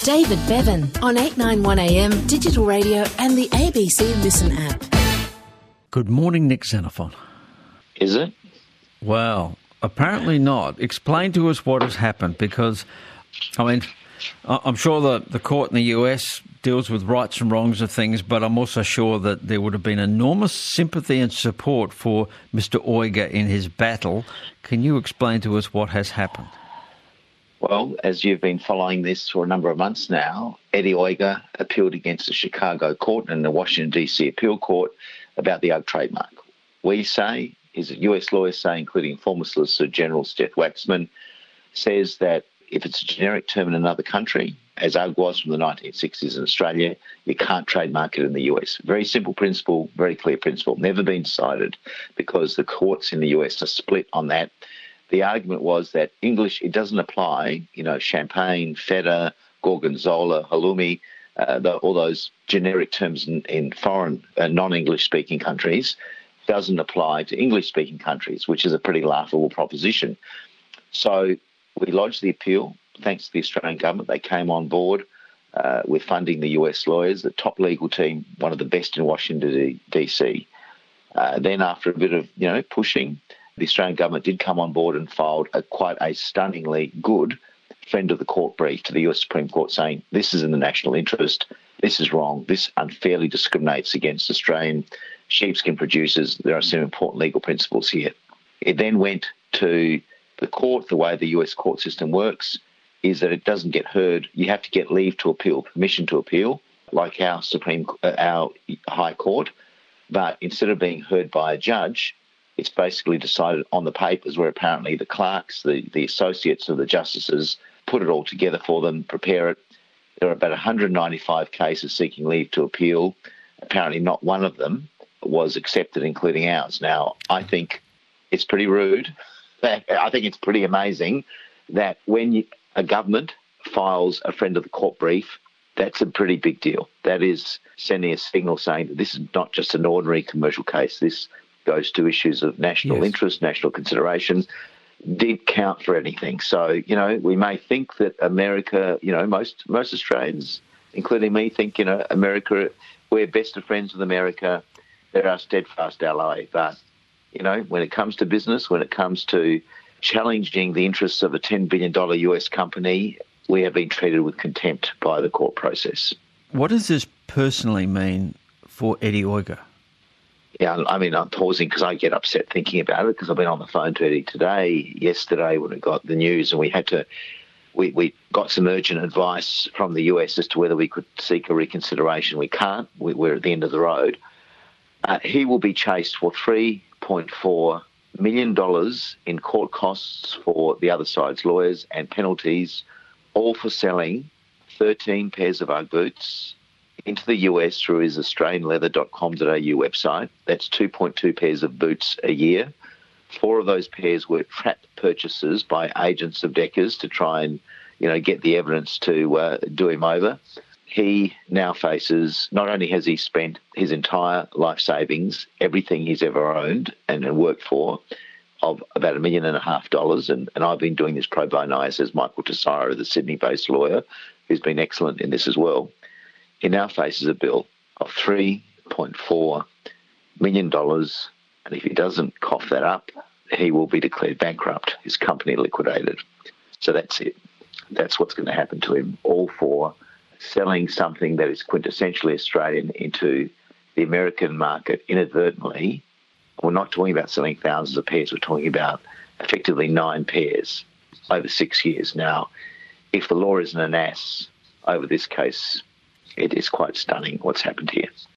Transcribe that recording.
David Bevan on 891am digital radio and the ABC Listen app. Good morning, Nick Xenophon. Is it? Well, apparently not. Explain to us what has happened, because, I mean, I'm sure the court in the US deals with rights and wrongs of things, but I'm also sure that there would have been enormous sympathy and support for Mr. Uyghur in his battle. Can you explain to us what has happened? Well, as you've been following this for a number of months now, Eddie Uyghur appealed against the Chicago court and the Washington, D.C. appeal court about the UGG trademark. We say, US lawyers say, including former Solicitor General Steph Waxman, says that if it's a generic term in another country, as UGG was from the 1960s in Australia, you can't trademark it in the US. Very simple principle, very clear principle, never been decided because the courts in the US are split on that. The argument was that English, it doesn't apply, champagne, feta, gorgonzola, halloumi, all those generic terms in foreign, non-English speaking countries, doesn't apply to English-speaking countries, which is a pretty laughable proposition. So we lodged the appeal. Thanks to the Australian government, they came on board with funding the US lawyers, the top legal team, one of the best in Washington, D.C. Then after a bit of, pushing, the Australian government did come on board and filed quite a stunningly good friend of the court brief to the US Supreme Court saying, this is in the national interest, this is wrong, this unfairly discriminates against Australian sheepskin producers. There are some important legal principles here. It then went to the court. The way the US court system works is that it doesn't get heard. You have to get leave to appeal, permission to appeal, like our High Court. But instead of being heard by a judge, it's basically decided on the papers, where apparently the clerks, the associates of the justices, put it all together for them, prepare it. There are about 195 cases seeking leave to appeal. Apparently not one of them was accepted, including ours. Now, I think it's pretty rude. I think it's pretty amazing that when a government files a friend of the court brief, that's a pretty big deal. That is sending a signal saying that this is not just an ordinary commercial case. This goes to issues of national interest, national consideration, did count for anything. So, we may think that America, most Australians, including me, think, America, we're best of friends with America. They're our steadfast ally. But, when it comes to business, when it comes to challenging the interests of a $10 billion US company, we have been treated with contempt by the court process. What does this personally mean for Eddie Uyghur? Yeah, I mean, I'm pausing because I get upset thinking about it, because I've been on the phone to Eddie yesterday when we got the news, and we got some urgent advice from the US as to whether we could seek a reconsideration. We can't. We're at the end of the road. He will be chased for $3.4 million in court costs for the other side's lawyers and penalties, all for selling 13 pairs of UGG boots into the US through his australianleather.com.au website. That's 2.2 pairs of boots a year. 4 of those pairs were trapped purchases by agents of Deckers to try and, get the evidence to do him over. He now faces, not only has he spent his entire life savings, everything he's ever owned and worked for, of about $1.5 million, and I've been doing this pro bono, says Michael Tessaro, the Sydney-based lawyer, who's been excellent in this as well. He now faces a bill of $3.4 million, and if he doesn't cough that up, he will be declared bankrupt, his company liquidated. So that's it. That's what's going to happen to him, all for selling something that is quintessentially Australian into the American market inadvertently. We're not talking about selling thousands of pairs. We're talking about effectively 9 pairs over 6 years. Now, if the law isn't an ass over this case, it is quite stunning what's happened here.